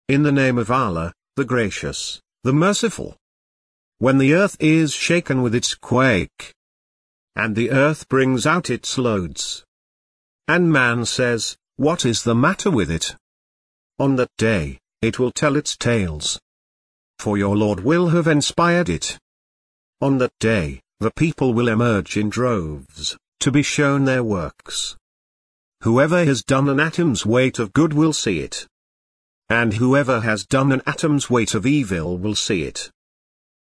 In the name of Allah, the Gracious, the Merciful. When the earth is shaken with its quake, and the earth brings out its loads, and man says, what is the matter with it? On that day, it will tell its tales. For your Lord will have inspired it. On that day, the people will emerge in droves, to be shown their works. Whoever has done an atom's weight of good will see it. And whoever has done an atom's weight of evil will see it.